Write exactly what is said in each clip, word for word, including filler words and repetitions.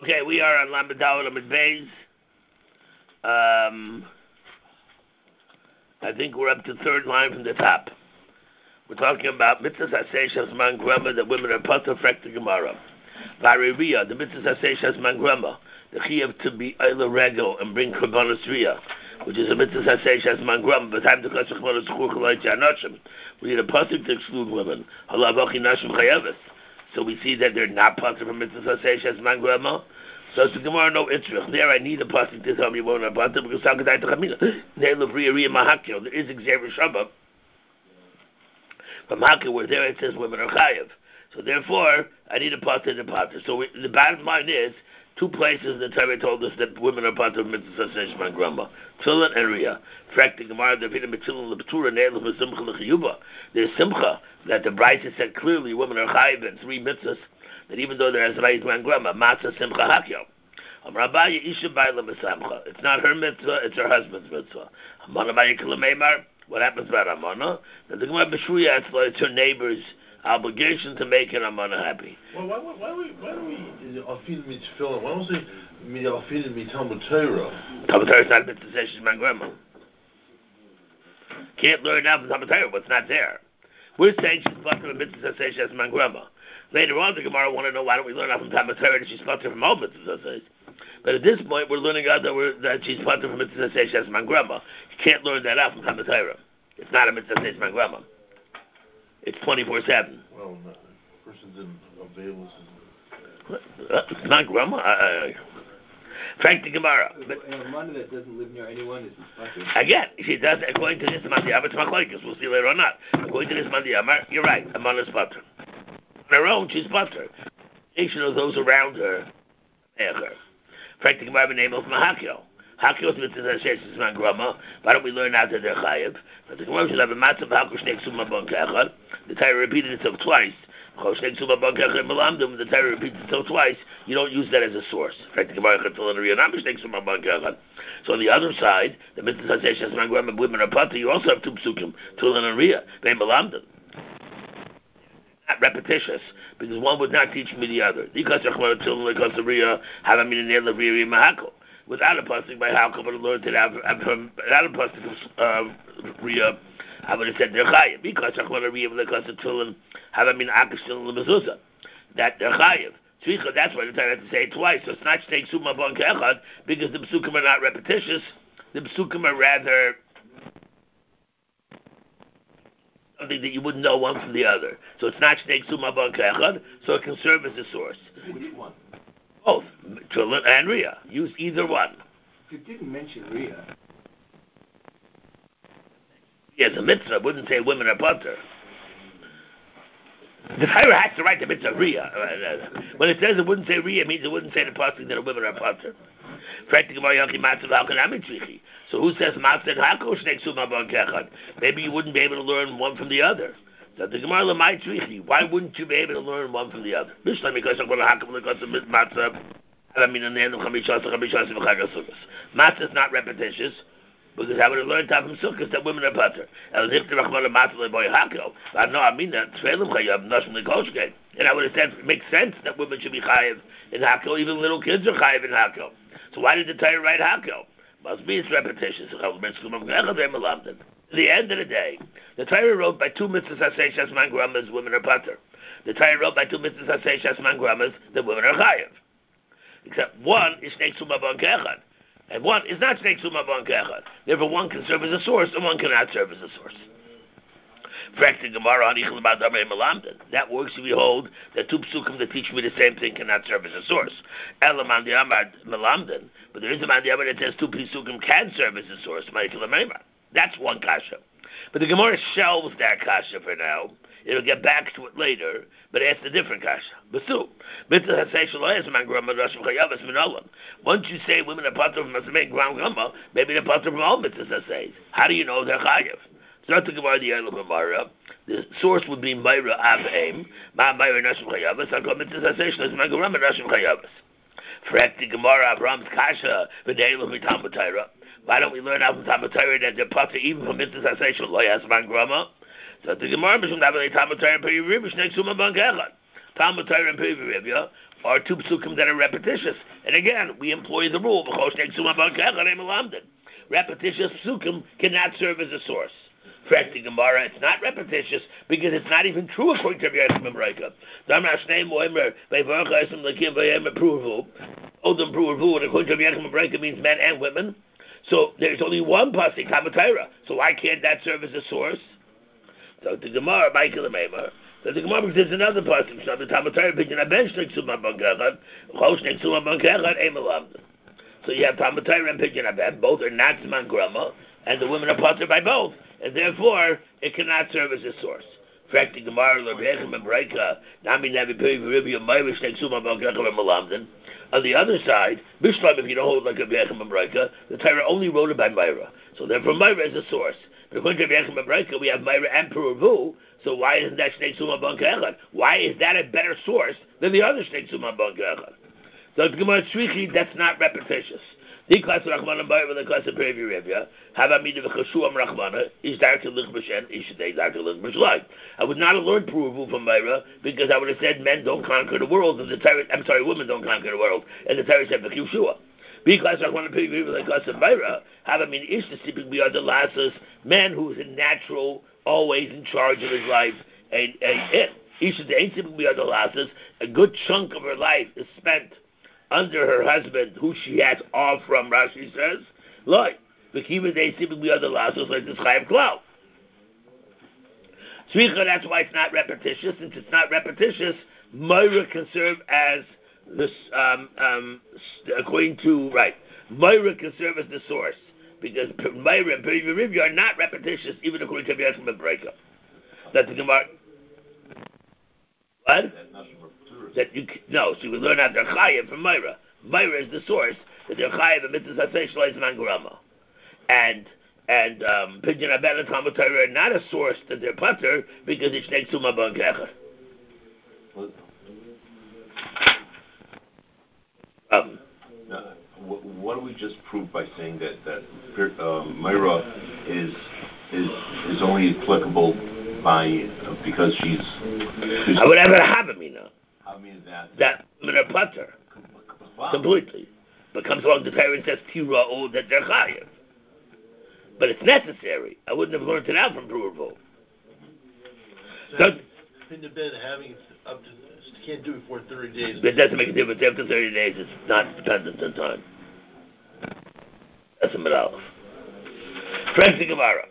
Okay, we are on Lamed Dawud Lamed Beis. Um, I think we're up to third line from the top. We're talking about mitzvahs asay shasman grama that women are patur frek the Gemara. Variriya, the mitzvahs asay shasman grama, the chiyuv to be oila regel and bring korbanos riyah, which is a mitzvahs asay shasman grama. But time to catch a chmona zchur chalai anoshim. We need a pasuk to exclude women. Halavachi nashim chayavis. So we see that they're not patur from mitzvahs asay shasman grama. So it's the Gemara no itzrich. There I need a pasuk to tell me won't have patur because sakadai to chamina. Ne'elav riyah riyah mahakil. There is exever shabbat. From Hakkah, where there it says women are chayav. So therefore, I need a pater to pater. So we, the bottom line is, two places the Torah told us that women are pater of mitzvah seshman grama. Tefillin and Riyah. Frek the Gemara, the Vina Mitzilin Leptura, Ne'eluf Simcha L'chiyuba. There's Simcha, that the Brisa said clearly women are chayav in three mitzvahs, that even though they're Azrayit grama, Matzah Simcha Hakyo. It's not her mitzvah, it's her husband's mitzvah. What happens about Amana? That the Gemara B'Shruya, it's her neighbor's obligation to make an Amana happy. Well, why, why, why, why do we afil mitfillah? Why don't we afil mitalmud Torah? Talmud Torah is not a mitzvah session my grandma. Can't learn now from Talmud Torah what's not there. We're saying she's part of a mitzvah session my grandma. Later on, the Gemara want to know why don't we learn out from Talmud Torah that she's part from all mitzvahs. But at this point, we're learning out that, we're, that she's part of a mitzvah session my grandma. You can't learn that out from Talmud Torah. It's not a mitzvah session my grandma. It's twenty-four seven. Well, no, the person didn't avail us. It's not grandma. Uh, Frank the Gemara. But a woman that doesn't live near anyone is disgusting. Again, she does, according to this Mandiyamar, it's Machlokes. We'll see later or not. According to this Mandiyamar, you're right. A man is patur. On her own, she's patur. Nation of those around her, Frank the Gemara, name of Mahakio. Hakio mitzvah sheshes man grama. Why don't we learn out that they're chayiv? But the Gemara should have a matzah b'hakush neik suma bon kechad. The Torah repeated itself twice. Chosh neik suma bon kechad melamdim. The Torah repeats itself twice. You don't use that as a source. In fact, the Gemara chatzilan riyah namish neik suma bon kechad. So on the other side, the mitzvah sheshes man grama women are pata. You also have two psukim, Tulin and Riyah. They melamdim. Not repetitious, because one would not teach me the other. Because Rachman Tulin because the Riyah have a meaning of Riyah mahakol. Without a pasuk, by how come I learned it out from without a pasuk of Riyah, I would have said they're chayiv because Achman Riyah because the Tulin have a mean akashil lemezuzah that they're chayiv. Tzvicha, that's why the Torah had to say it twice. So it's not shnei suma bon kechad because the psukim are not repetitious. The psukim are rather something that you wouldn't know one from the other. So it's not shnei suma bon kechad, so it can serve as a source. Which one? Both, Tulin and Riyah. Use either one. If it didn't mention Riyah. Yes, a mitzvah wouldn't say women are patur. The Torah has to write the mitzvah Riyah. When it says it wouldn't say Riyah, it means it wouldn't say the pasuk that women are patur. So who says matzah and hakol shnei suma bon kechad? Maybe you wouldn't be able to learn one from the other. So the Gemara lemay tzrichi. Why wouldn't you be able to learn one from the other? Matzah is not repetitious, because I would have learned time from Sukkot that women are patur. I know, I mean that. And I would have said it makes sense that women should be chayiv in Hakel, even little kids are chayiv in Hakel. So why did the Torah write Hakel? Must be it's repetitious. At the end of the day, the Torah wrote by two mitzvahs asay shasman gramas, women are patur. The Torah wrote by two mitzvahs asay shasman gramas, that women are chayiv. Except one is shnei suma bon kechad, and one is not shnei suma bon kechad. Therefore, one can serve as a source, and one cannot serve as a source. That works if we hold that two psukim that teach me the same thing cannot serve as a source. But there is a mandiyamar that says two psukim can serve as a source. That's one kasha. But the Gemara shelves that kasha for now. It'll get back to it later, but it's a different kasha. But still, once you say women are patur from Masameh Gram Gama, maybe they're patur from all mitzvahs. How do you know they're chayav? Start to Gemara the Eilu Gemara. The source would be Meira Av Aim. Ma Meira Nashim Chayavas. I call mitzvahs Shlois Maguram Nashim Chayavas. Frek the Gemara Avram's kasha v'Eilu Mitalmud Torah. Why don't we learn out from Talmud Torah that they're patur even from mitzvahs Shlois Maguram? So the Gemara Mishum Davalei Talmud Torah and Peri Ribbi Shnei Suma Ban Kechad. Talmud Torah and Peri Ribbi are two psukim that are repetitious. And again, we employ the rule, repetitious psukim cannot serve as a source. Correct the Gemara, it's not repetitious because it's not even true according to Rabbi Yechim Breika. Odom Pruvu, and according to Rabbi Yechim Breika means men and women. So there's only one pasuk, Tamatayra. So why can't that serve as a source? So the Gemara, Michael Maimer. So the Gemara, because there's another pasuk. So the Tamatayra pidyon aben shnei suma bankechad, chol shnei suma bankechad emalam. So you have Tamatayra and pidyon aben. Both are not zman grama, and the women are patur by both, and therefore it cannot serve as a source. Fact the Gemara, Rabbi Yechim Breika, Nami Navi Peri V'Ribbi Mayrish shnei suma bankechad emalam. On the other side, Bishlam, if you don't hold like a Rabbi Yechim Breika, the Torah only wrote it by Myra. So therefore Myra is a source. But according to Rabbi Yechim Breika, we have Myra and Puravu, so why isn't that Shnei Suma Banka Echad? Why is that a better source than the other Shnei Suma Banka Echad? So the Gemara Shrichi, that's not repetitious. The class of Rachman and Myra, the class of Previ Revya, have a meaning of Chashuam Rachmana, is Dark to Lich Bashen, is Shdei Dark to Lich Bashlai. I would not have learned Puravu from Myra because I would have said men don't conquer the world, and the Torah, I'm sorry, women don't conquer the world, and the Torah said V'Yeshua. Because I want to pay you like us and Myra, have I mean ish to sleeping beyond the lasses, man who's a natural, always in charge of his life, and and ish the ain't sleeping beyond the lasses, a good chunk of her life is spent under her husband, who she has all from. Rashi says, like the kiva they sleeping beyond the lasses like this Chayav Klal. Tzricha, that's why it's not repetitious. Since it's not repetitious, Myra can serve as this, um, um, according to, right, Myra can serve as the source, because Myra and Peri Rivya are not repetitious, even according to Rabbi Yechim Breika. That the Gemara, what? That you, no, so you would learn out their Chayav from Myra. Myra is the source, that they're Chayav and Mitzvah Sasei Shlois Mangarama. And, and, um, Pidyon Aben and Talmud Torah are not a source that they're Pater, because it's Shnei Suma Ban Kecher. Um, now, what do we just prove by saying that that um, Myra is is is only applicable by uh, because she's? I would have a habamina. I mean that that women are putter wow. completely, but comes along the Torah and says tira'u that they're chayiv. But it's necessary. I wouldn't have learned it out from Pruvo. So, in the bed having up to. Can't do it for thirty days. It doesn't make a difference. After thirty days, it's not dependent on time. That's a medalaf. Frank the Gemara.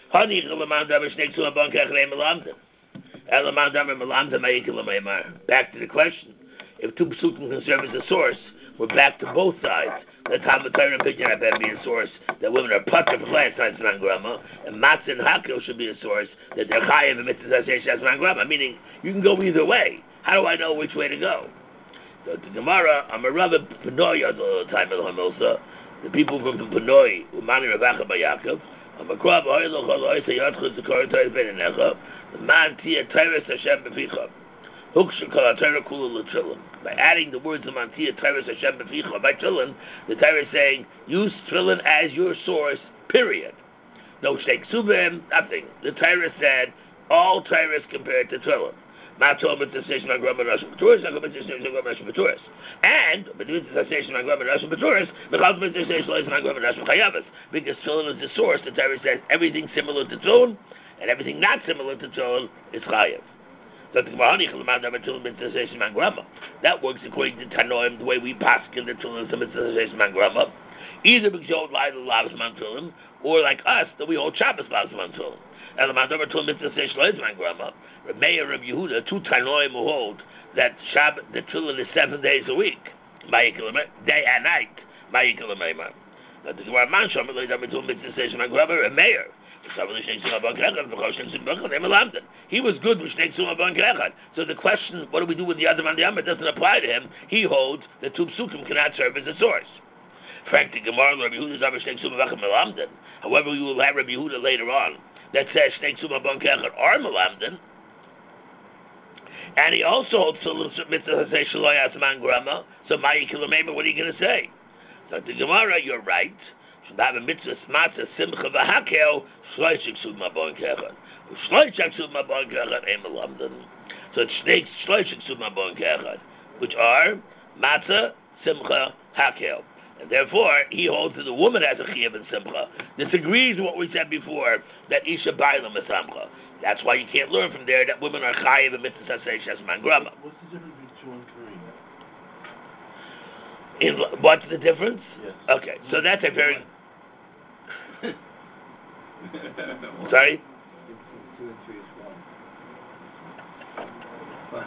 Back to the question. If two psukim can serve as a source, we're back to both sides. The Talmud Torah and Pidyon Aben be a source that women are putter for last time Zman Grama, and Matzah and Hakel should be a source that they're chayav and Mitzvah Sasei Zman Grama. Meaning, you can go either way. How do I know which way to go? So the Gemara, I'm a Rabbi Panoy at the time of the Hamilsa, the people from Panoy, Umani Ravacha Bayakov, I'm a Krab, Oilo Chol Oisa Yadchus, the Korah Torah Benenecha, the Man Tia Teres Hashem Beficha, Huksha Kol HaTorah Kula L'Trilin. By adding the words of Man Tia Teres Hashem Beficha by Trilin, the Torah is saying, use Trilin as your source, period. No Shnei Ksubim, nothing. The Torah said, all Torah is compared to Trilin. And but the station my grandma Russian Baturis, I go to the station my Russian Baturis. And but the station my grandma Russian Baturis, because the station is my grandma Russian Chayavas. Because Tefillin is the source, the Torah says everything similar to Tefillin and everything not similar to Tefillin is Chayav. So the Mahani the station my grandma. That works according to Tanoim, the way we paskin the Tefillin is the station my grandma. Either because you hold lie the lavs man Tefillin, or like us, that we hold Shabbos lavs man Tefillin. And the Mandover told Mitzvah Seish Lo Ezman Grama, Meir of Yehuda, two Tanoim who hold that Shabbat, the Tefillin is seven days a week, day and night, Ma'yikilamema. That the Gemara Man Shom, Lo Ezman told Mitzvah Seish Lo Grama, Meir. He was good with Shnei Ksuma Ban Kechad. So the question, what do we do with the other man? The Amr doesn't apply to him. He holds that two psukim cannot serve as a source. Frank the Gemara, Rabbi Yehuda's Amr Shnei Ksuma Ban Melamden. However, we will have Rabbi Yehuda later on that says Shnei Ksuma Ban Kechad are Melamden. And he also holds Tefillin Mitzvah Sasei Shelo Yasman Grama. So Ma'i Kilamema, what are you going to say? So the Gemara, you're right. Should have a mitzvah matzah simcha v'hakel shloishik suma bon kechad. Shloishik suma bon kechad emalamdan. So it's snakes shloishik suma bon kechad. which are matzah, simcha, hakel. And therefore, he holds that the woman has a chiyuv and simcha. This agrees with what we said before, that isha bailam samcha. That's why you can't learn from there that women are chayiv and mitzvah sasei shesman grama. What's the difference between two and three? In, what's the difference? Yes. Okay, so that's a very... Sorry? Two and three is one.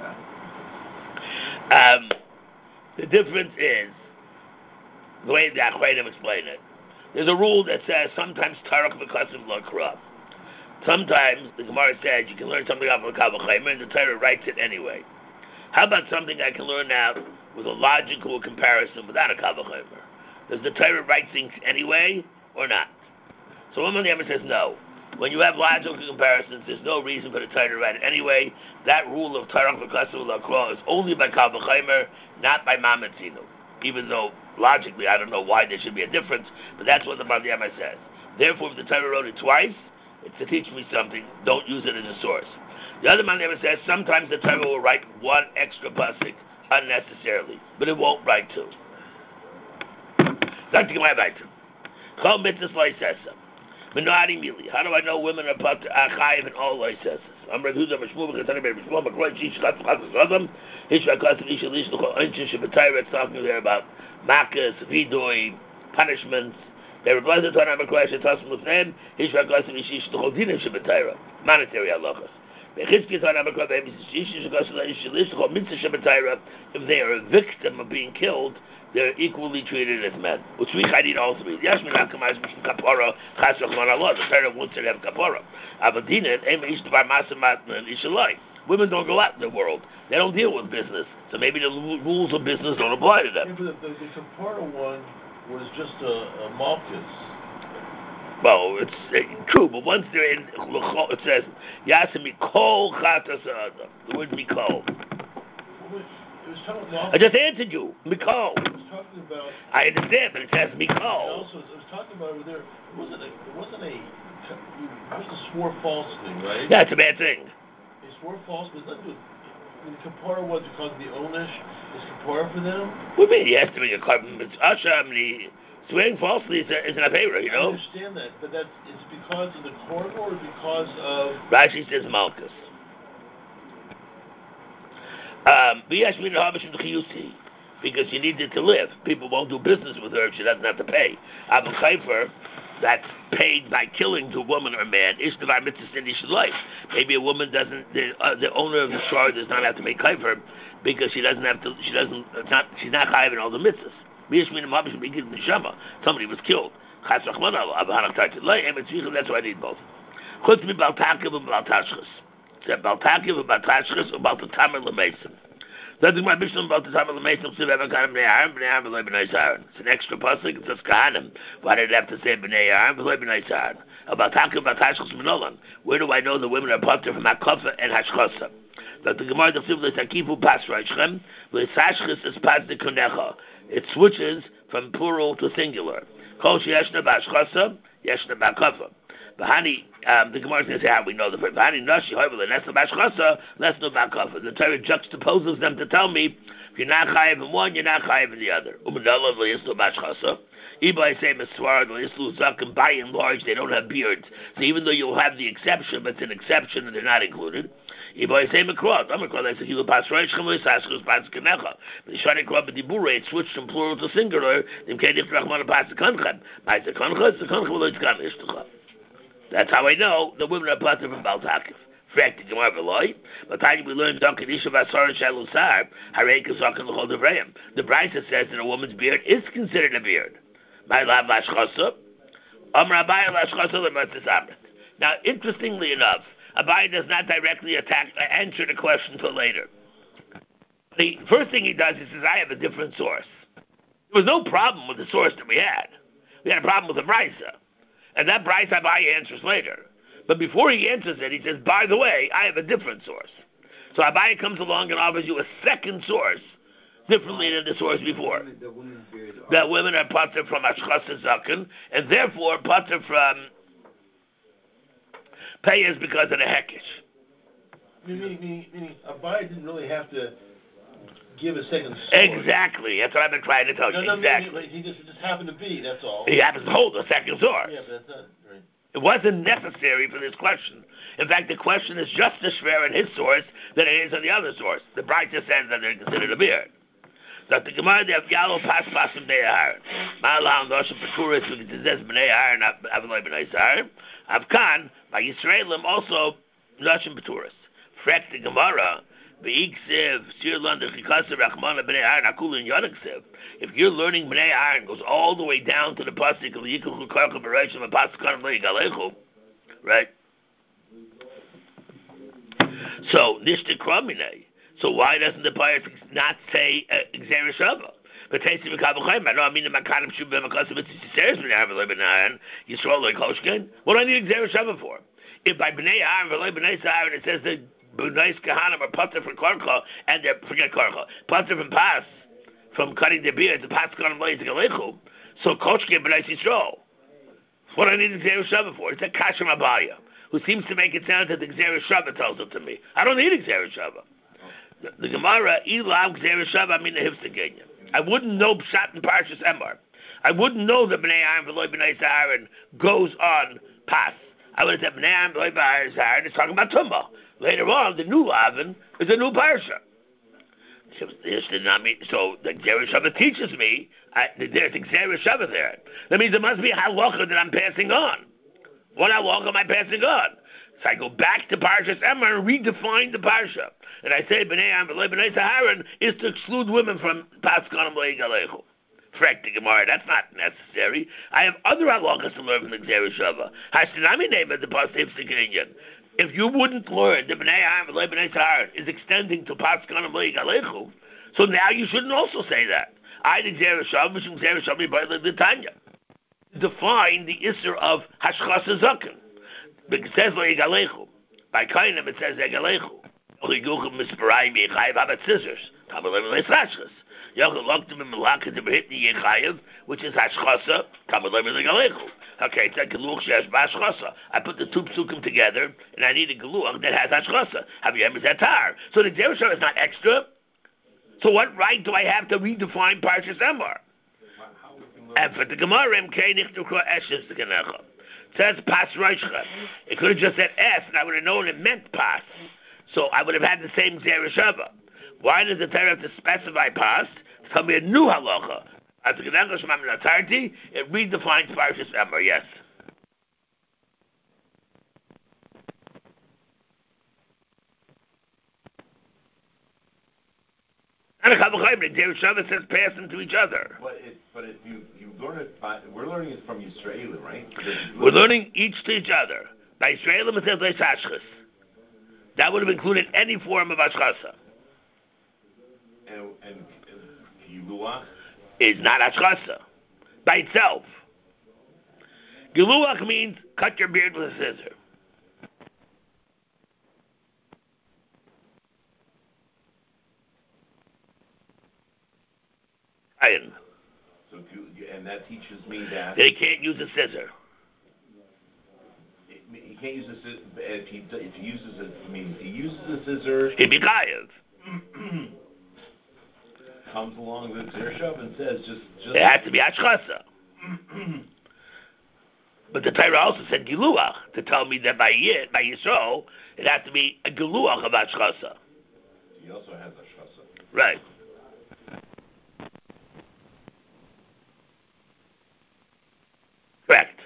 Um, the difference is, the way the Achreidim explain it, there's a rule that says sometimes Tarek v'kasim lo kra. Sometimes the Gemara says you can learn something off of a Kal V'chomer, and the Torah writes it anyway. How about something I can learn out with a logical comparison without a Kal V'chomer? Does the Torah write things anyway or not? So one of the says no. When you have logical comparisons, there's no reason for the Torah to write it anyway. That rule of Tarek v'kasim lo kra is only by Kal V'chomer, not by Mamatzinu. Even though logically I don't know why there should be a difference, but that's what the Bal Yama says. Therefore, if the Torah wrote it twice, it's to teach me something. Don't use it as a source. The other Bal Yama says sometimes the Torah will write one extra pasuk unnecessarily, but it won't write two. How do I know women are chayiv in all loises? I'm Rav Huda Mishmur B'Katani B'Rav Mishmur B'Kroy Shish Chatz Chatz Adam Hishra Kasim Isha Lish L'Chol Einshin Shabbatayra. It's talking there about makas, vidui, punishments. They reply to Tanah B'Kroy Shish Chatz L'Fnem Hishra Kasim Isha L'Chol Dinim Shabbatayra. Monetary halachas. Bechizki Tanah B'Kroy Isha Kasim Isha Lish L'Chol Mitzvah Shabbatayra. If they are a victim of being killed, they're equally treated as men. Which we I need all three. The Yashmin Hakamaz Mishum Kapara Chasach Mon Allah. The Torah wants to have Kapara. Avadina Em Ish Bar Masamat and Ishalai. Women don't go out in the world. They don't deal with business. So maybe the l- rules of business don't apply to them. Yeah, but the, the, the Kapara one was just a, a malchus. Well, it's uh, true, but once they're in, it says Yasimi Kol Chatas Adam. The word Mikol. It was talking about I just answered you, Mikol. It was talking about. I understand, but it says Mikol. Also, it was talking about over there. It wasn't a. It wasn't a. It wasn't a swore false thing, right? Yeah, it's a bad thing. They swore false, but nothing to. I mean, Kapara was because of the Onish. Is Kapara for them? What do you mean? He has to be a carbon. It's Asham. The swearing falsely is, a, is an Avera, you know? I understand that, but that's it's because of the corridor or because of. Rashi says Malchus. Um, because you need it to live. People won't do business with her if she doesn't have to pay. Abu Chayfer, that's paid by killing to a woman or a man. Ishtavar mitzvah in his life. Maybe a woman doesn't. The, uh, the owner of the store does not have to pay Chayfer because she doesn't have to. She doesn't. It's not. She's not chayiv in all the mitzvahs. Somebody was killed. That's why I need both. Chutz mi baltakiv and baltashchus. That baltakiv and baltashchus about the tamer lemesim. That's my mission about the tamer lemesim. So ever kind of bnei Aaron, bnei Aaron, bnei bnei Aaron. It's an extra pasuk. It says kahanim. Why did it have to say bnei Aaron, bnei bnei Aaron? About takiv, baltashchus minolan. Where do I know the women are potter from hakafa and hashchasa? That the Gemara the Sivli Takifu pas Raishchem, L'Sashchis is pas de Kunecha. It switches from plural to singular. Kol Yeshna Bashchasa, Yeshna Bakafa. Bahani, um, the Gemara is going to say how we know the first. Bahani Nashi, however, Nesna Bashchasa, Nesna Bakafa. The Torah juxtaposes them to tell me if you're not chayiv in one, you're not chayiv in the other. Umanala L'Yislu Bashchasa. Ibai say Meswar L'Yislu Zakim. By and large, they don't have beards. So even though you'll have the exception, but it's an exception and they're not included. Ibai say Mekrot. Amakrat, I said he will pass Raishchem L'Sashchus pas Kenecha. But the Shani Krot B'Dibure, it switched from plural to singular. Im Kedich Rachman pas Kanchem. By the Kanchem, the Kanchem will come Ishtucha. That's how I know the women are potter from Baltakif. Fact, the Gemara Veloy. But time we learned Duncan Isha Vasar Shalusar, Harei Kazakan L'Chol Devrayim. The Brisa says that a woman's beard is considered a beard. My love Lashchasa. Amr Abai Lashchasa L'Matzis Amrit. Now, interestingly enough, Abai does not directly attack, uh, answer the question until later. The first thing he does is says, I have a different source. There was no problem with the source that we had. We had a problem with the Brisa. And that Brisa Abai answers later. But before he answers it, he says, by the way, I have a different source. So Abai comes along and offers you a second source, differently than the source before. That women are pater from Ashchas Zaken, and therefore pater from Payas because of the Hekesh. Meaning, meaning, meaning Abai didn't really have to give a second source. Exactly. That's what I've been trying to tell no, you. No, exactly. No, he just it just happened to be. That's all. He happens to hold a second source. Yeah, but that's not right. It wasn't necessary for this question. In fact, the question is just as schwer in his source than it is in the other source. The Breita says that they're considered a beard. So the Gemara they have yellow pas pasim bnei Aaron. Ma'alam noshim peturis v'gitizes bnei Aaron avaloi bnei Aaron. Avkan by Yisraelim also noshim peturis. Frek the Gemara v'yiksiv sirlan dechikaser rachmana bnei Aaron akulin yodeksiv. If you're learning bnei Aaron goes all the way down to the pasuk of yikuchu karka b'reishim and pasuk kanam leigalechu, right? So nishte kraminei. So why doesn't the Payas not say Xer Shava? But Tasty Mikabachim, I know I mean the Makanim Shub Bemakasim Mitzvah B'nai Yisrael like Koshkin. What do I need Xer Shava for? If by B'nai Aaron V'lei B'nai Aaron it says that B'nai Kahanim are Pater for Korcha and they're forget Korcha Pater from Pas from cutting their beards the Pas Kahanim Leis Galechu. So Koshkin B'nai Yisrael. What do I need Xer Shava for? It's a Kashem Abaya who seems to make it sound that the Xer Shava tells it to me. I don't need Xer Shava. The, the Gemara, Elam Gzera Shav, I mean the Hifzegenya. I wouldn't know Pshat and Parshas Emor. I wouldn't know that Bnei Aaron V'loi Bnei Aaron goes on Pas. I would have said Bnei Aaron V'loi Bnei Aaron is talking about Tumah. Later on, the new Lavin is a new Parsha. This did not mean, so the Gzera Shav teaches me I, there's a Gzera Shav there. That means there must be a halacha that I'm passing on. What halacha am I passing on? So I go back to Parshas Emor and redefine the Parsha. And I say Bnei Aaron V'loi Bnei Aaron is to exclude women from Pas Kahanim Le'i Galechu. Frek the Gemara, that's not necessary. I have other halachas to learn from the Gzera Shava. Hashanami name of the Pas Hifzegenya. If you wouldn't learn that Bnei Aaron V'loi Bnei Aaron is extending to Pas Kahanim Le'i Galechu, so now you shouldn't also say that. I the Gzera Shava, Mishum Gzera Shava by the Tanya. Define the Isser of Hashchas Zaken. Because it says Le'i Galechu. By Kainim it says Egalechu. Only Google Misparai Mechayev about scissors. Tamalem Leslashkas. Yochel locked him in Malaka to Behitni Yechayev, which is Hashchasa, Tamalem Legalechu. Okay, it's a Geluch Shesh Bashchasa. I put the two psukim together, and I need a Geluch that has Hashchasa. Have you ever said Tar? So the Gzera Shava is not extra. So what right do I have to redefine Parshas Emor? And for the Gemara, M K Nichtukra Eshes the Genecha. It says Pas Roshcha. It could have just said S, and I would have known it meant Pas. So I would have had the same Gzera Shava. Why does the Torah have to specify Pas? Tell me a new halacha. As the Genecha Shema Minatarti, it redefines Parshas Emor, yes. And a Chavachayim, the Gzera Shava says pass them to each other. But, it, but if you, you learn it by, we're learning it from Yisraelim, right? We're learning each to each other. By Yisraelim it says Leishashchas. That would have included any form of Ashchasa. And, and, and Giluach? Is not Ashchasa. By itself. Giluach means cut your beard with a scissor. Iron. So, and that teaches me that... They can't use a scissor. He can't use a scissor. If he, if he uses it, I mean, if he uses a scissor... He'd be chayav. Comes along with Gzera Shava and says just... just it has to be Ashchasa. But the Torah also said Giluach to tell me that by Yid, by Yisrael, it has to be a Giluach of Ashchasa. He also has Ashchasa. Right. Correct.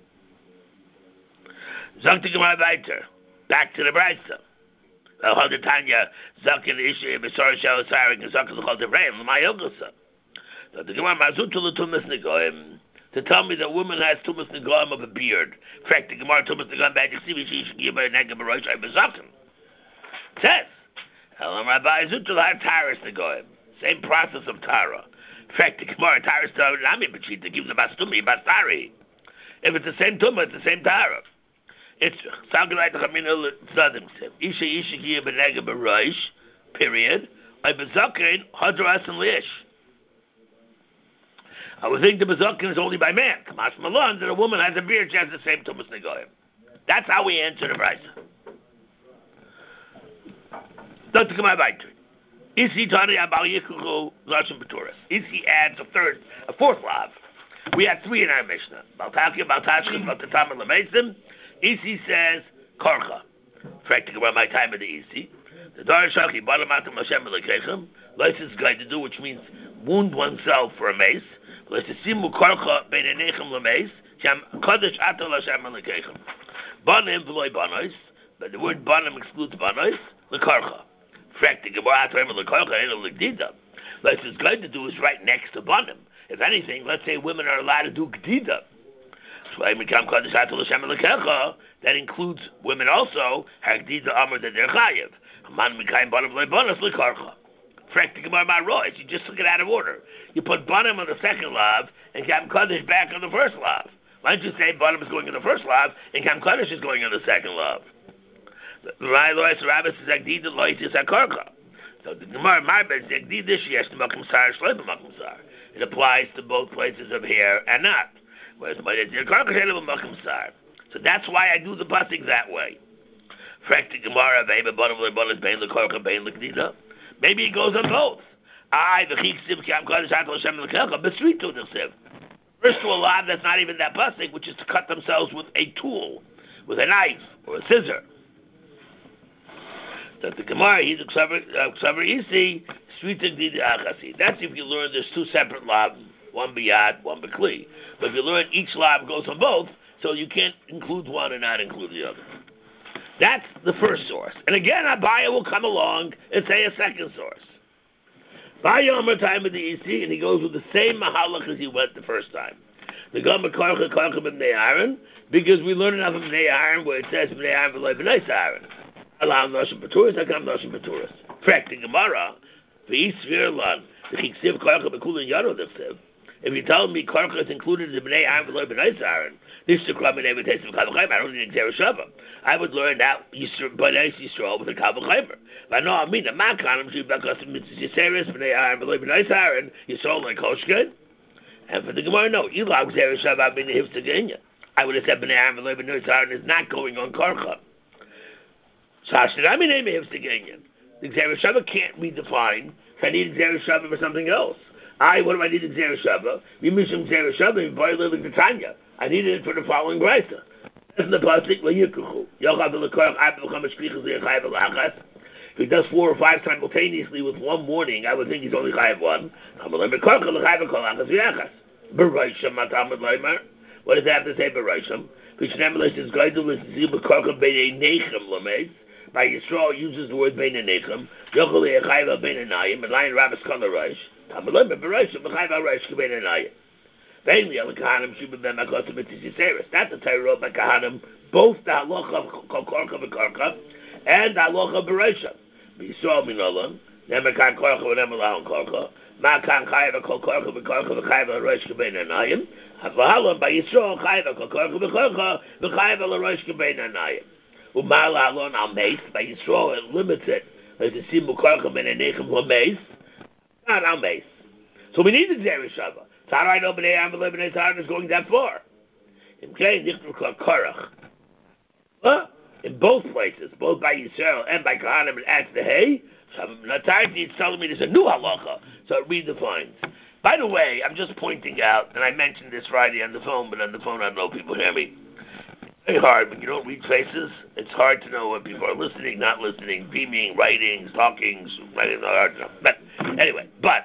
Zok to Gemara weiter. Back to the Brisa. The whole Tanya, Zok in the issue, Besor Shal Sarik, and Zok in the whole Devrayim, my Yogosa. So the Gemara Mazut to the Tumas Negoim, to tell me that woman has Tumas Negoim of a beard. In fact, the Gemara Tumas Negoim, Bad Yksivi, she should give her a Negam Barosh, I Bezokim. It says, Elam Rabbi Zut to have Taras Negoim. Same process of Tara. In fact, the Gemara Taras to Nami Bachita gives the Bastumi, Bastari. If it's the same Tumah, it's the same Tara. It's Sagalite Chamina Zadim. Isha Isha Gia Benega Barosh, period. I Bezokin, Hadras and Lish. I would think the Bezokin is only by man. Kamash Malon, that a woman has a beard, she has the same Tumas Negoim. That's how we answer the Brisa. Don't come out right. Isi Tani Abal Yikuchu Lashon B'Turas. Isi adds a third, a fourth lav. We had three in our Mishnah. Baltakia, Baltashkas, Baltatam, and Lameisim. Isi says Korcha. Practically about my time of the Isi. The Dar Shaki, Balamatam Hashem Melekechem. License guide to do, which means wound oneself for a mace. Simu Korcha Ben Enechem Lameis. Sham Kodesh Atal Hashem Melekechem. Banim V'loy Banois. But the word Banim excludes Banois. Lekarcha. Practically about time of Lekarcha and Legdida. License guide to do is right next to Banim. If anything, let's say women are allowed to do Gdida. That includes women also. Hagdida Amr that they're chayiv. You just took it out of order. You put Banim on the second lav and Kam Kaddish back on the first lav. Why don't you say Banim is going on the first lav and Kam Kaddish is going on the second lav? So the Gemara Marbet is Gdida sheyesh makom sar shloim makom sar. It applies to both places of hair and not. Whereas so that's why I do the pasuk that way. Maybe it goes on both. First to a lot that's not even that pasuk, which is to cut themselves with a tool, with a knife or a scissor. That the Gemara, he's a Ksavar Isi, that's if you learn there's two separate lavs, one biyad, one bekli. But if you learn each lav goes on both, so you can't include one and not include the other. That's the first source. And again, Abaya will come along and say a second source. Bayom time of the Isi, and he goes with the same mahalach as he went the first time. The Gama Karcha Karcha B'nei Aaron, because we learn enough of B'nei Aaron where it says B'nei Aaron V'loi B'nei Aaron. Alam Nashim B'Turas, Akam Nashim B'Turas. Correct, the Gemara, V'Yis Virlan, the Chiksiv Karcha B'Kulin Yaro Dechsev. If you tell me Karcha is included in the B'nei Aaron V'loi B'nei Aaron, this is the Kram B'nei B'Tesim Kavachayim, I don't need Xer Shava. I would learn that B'nei Yisrael with a Kavachayim. But no, I mean, the Makanim should be Bakas Mitzvah Yiseres B'nei Aaron V'loi B'nei Aaron, Yisrael like Koshken. And for the Gemara, no, Ilau Xer Shava B'nei Hivtagenya. I would have said B'nei Aaron V'loi B'nei Aaron is not going on Karcha. So I mean, name of the Xer Shava can't be defined. So I need Xer Shava for something else. I, what do I need Xer Shava? We mentioned Xer Shava in Boiler the Tanya. I needed it for the following Brisa. That's the Pasik Vayikuchu. Yochav V'lekorach Ab V'cham Shlichus V'Yechayev V'Lachas. If he does four or five simultaneously with one warning, I would think he's only Chayev one. Amalem V'Korach L'Chayev V'Kolachas V'Yachas. Bereisham Matamad Leimer. What does that have to say Bereisham? V'Shnemelis is going to listen to B'Korach B'Nei Nechem L'Meis. By Yisrael uses the word Bein Anechem, Yochel Yechayva Bein Anayim, and Lion Rabbis Kala Reish, Tamalim Bereish, Bechayva Reish Bein Anayim. Mainly Al Kahanim Shubim Ben Makosim Mitzisiseris. That's the Torah by Kahanim, both the Halacha of Korcha V'Korcha and the Halacha of Bereisham. Yisrael Minolam, Nemakan Korcha V'Nemalahon Korcha, Makan Chayva Kol Korcha V'Korcha V'Chayva Reish Bein Anayim, Havahalam by Yisrael Chayva Kol Korcha V'Korcha V'Chayva Reish Bein Anayim. Umala alon al meis by Yisrael it limits it as the simu karcham and enechem lameis, not al meis. So we need the Xer Shava. So how do I know B'nei Aaron V'loi B'nei Aaron is going that far? In Kain Nichtur Karach. Well, in both places, both by Yisrael and by Kahanim, it adds the hay. Natarti it's telling me there's a new halacha, so it redefines. By the way, I'm just pointing out, and I mentioned this Friday on the phone, but on the phone I don't know if people hear me. Very hard when you don't read faces. It's hard to know when people are listening, not listening, beaming, writing, talking. Writing, hard to know. But anyway, but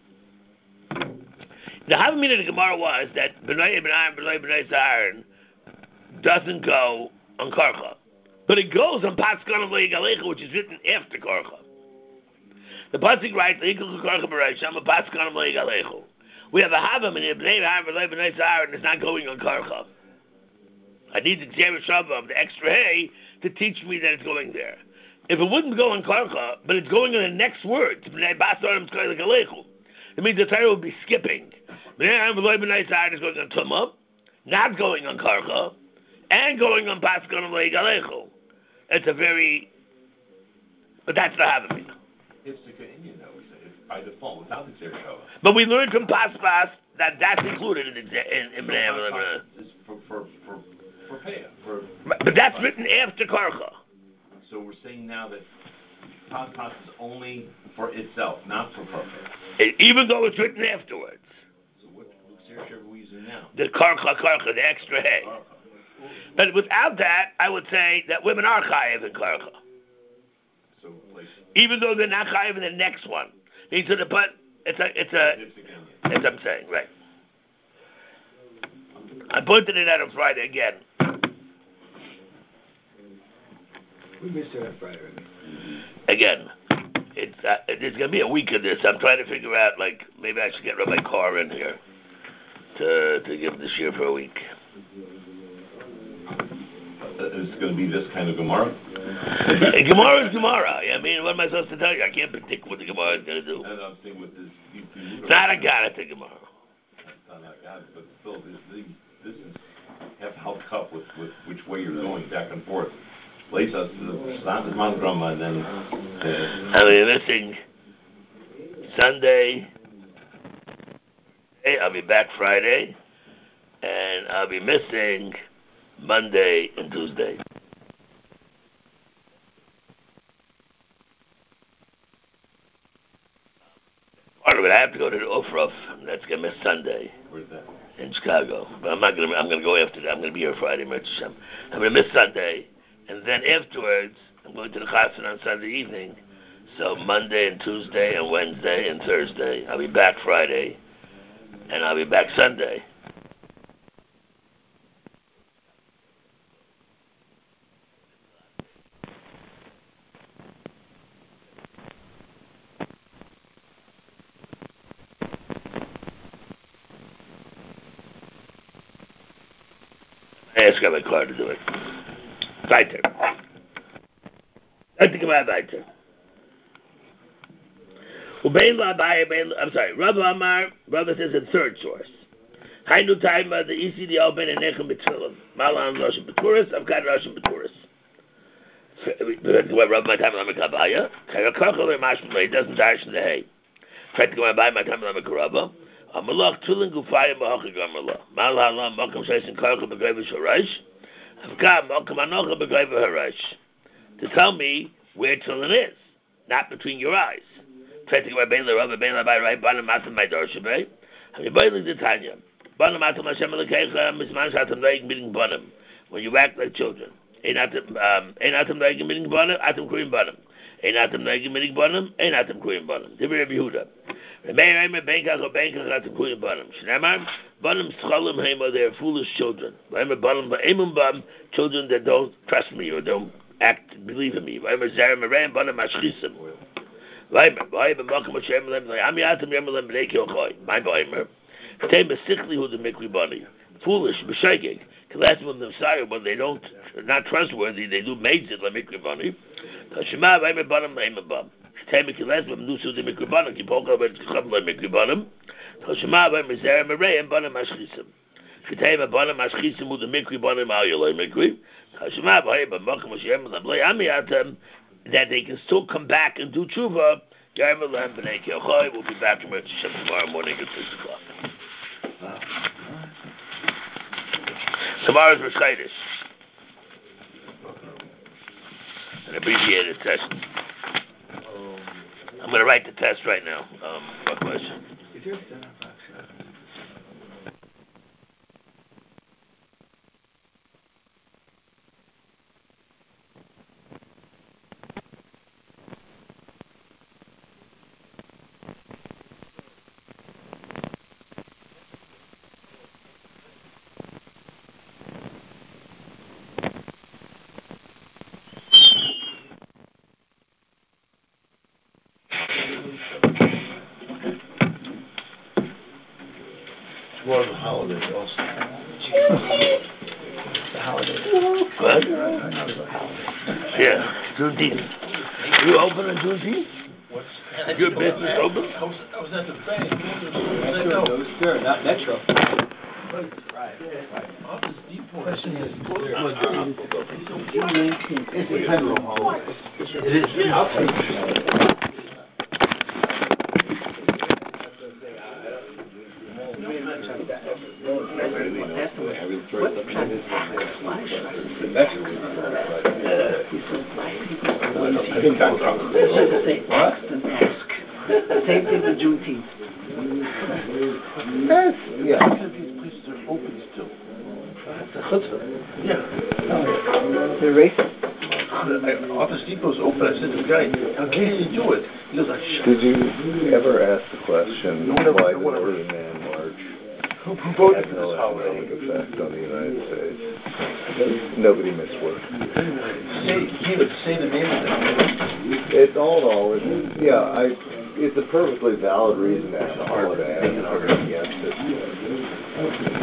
the Havamina of the Gemara was that B'nai Ibn Aaron, B'nai B'nai Aaron doesn't go on Karcha, but it goes on Paskan of Leigalecha, which is written after Karcha. The pasuk writes Leigalecha Karcha B'Reisham, a Paskan of Leigalecha. We have a Havamina of B'nai Aaron, B'nai B'nai Aaron is not going on Karcha. I need the Xer Shava of the extra hay to teach me that it's going there. If it wouldn't go on Karcha, but it's going on the next word, it means the Torah would be skipping. Is going on Tumah, not going on Karcha, and going on Paskan of Leigalechu. It's a very, but that's the Havamina. It's the Indian, though, we say, by default, without the Xer Shava. But we learned from Paspas that that's included in the in, in, in, for for for for pay for. But that's written after Karcha. So we're saying now that pas pas is only for itself, not for karka. Even though it's written afterwards. So what Xer are we using now? The karka karka, the extra hay. Karka. But without that, I would say that women are chayiv in karka. So like, even though they're not chayiv in the next one. Means that, but it's a, it's a, it's what I'm saying, right? I pointed it out on Friday again. We missed it on Friday. Again, it's uh, there's going to be a week of this. I'm trying to figure out, like, maybe I should get Rabbi Carr in here to to give this year for a week. It's going to be this kind of Gemara? Hey, Gemara is Gemara. I mean, what am I supposed to tell you? I can't predict what the Gemara is going to do. And I'm saying with this, it's not a God, it's a Gemara. It's not a God, but still, this, this is have help cup with, with which way you're going back and forth. Later, it's not the Mount Grandma, and then. Uh, I'll be missing Sunday. I'll be back Friday, and I'll be missing Monday and Tuesday. Part of it, I have to go to the Ofruf. That's gonna miss Sunday. Where's that? In Chicago, but I'm not gonna. I'm gonna go after that. I'm gonna be here Friday, Mitzvah. I'm gonna miss Sunday, and then afterwards, I'm going to the Chassan on Sunday evening. So Monday and Tuesday and Wednesday and Thursday, I'll be back Friday, and I'll be back Sunday. I ask my car to do it. Weiter. I think about weiter. I'm sorry. Rabbi Amar, Rabbi says a third source. Hainu Taima, the E C D open and Nechem B'Tfilim. Malan Roshim B'Turis, I've got Roshim B'Turis. Rabbi my time on the Kabaya. Karakakal Mashma, it doesn't dash in the hay. Tried to go by my time on the Karaba. Amalach Tulin Gufaya Mahaka Gamala. Malala Makam Shaisin Karaka Begreva Sharash. I've got Makam Anocha Begreva Harash. To tell me where Tulin is, not between your eyes. Tried to go by Baila Rabba Baila by right, Banamatam by Darshabe. I mean, Baila the Tanya. Banamatam Hashem Alakacha, Misman Shatam Laik meeting Bonham. When you act like children. Einatam Laik meeting Bonham, Atam Kurim Bonham. Einatam Laik meeting Bonham, Einatam Kurim Bonham. Dibri Rabbi Yehuda. They're foolish children. Children that don't trust me or don't act, believe in me. My foolish, when they don't, not trustworthy, they do maids it like mikri bani. Tell me, last one, do so the mikribanam. Keep on going to come by mikribanam. Toshima by Mizera Maray and Banam Ashkisim. Kitayim Banam Ashkisim with the mikribanam Ayolay Mikri. Toshima by Makam Hashem Lamlay Amiatam that they can still come back and do tshuva. Yarmalam B'nai Kyochoy will be back to Shem tomorrow morning at six o'clock. Tomorrow's Rosh Chodesh. An abbreviated session. I'm going to write the test right now. Um, what question? Is there a seven o'clock show? Tomorrow's a holiday also. The holiday. What? Another holiday. Yeah, Juneteenth. You open on Juneteenth? What's Your business open? I was, I was at the bank. Metro, no, sir, not Metro. Right, right. Office Depot. Question is, It's it's a federal holiday. It is. Yeah. very much on that. That's the way. I will try What to time is That's I think that's wrong. the same. What? The same thing with Juneteenth. Yeah. These places are open still. The chutzpah. Yeah. They're racist. Office Depot's open. I said to the guy, how can you do it? He goes, I shut Did you ever ask the question No one ever- why no the one ever- Northern Man March Who who voted had for no this holiday? economic effect on the United States? Nobody missed work. Say, David, say the name of it. It's all in all, it, yeah, I, it's a perfectly valid reason to have a holiday. I'm not against it.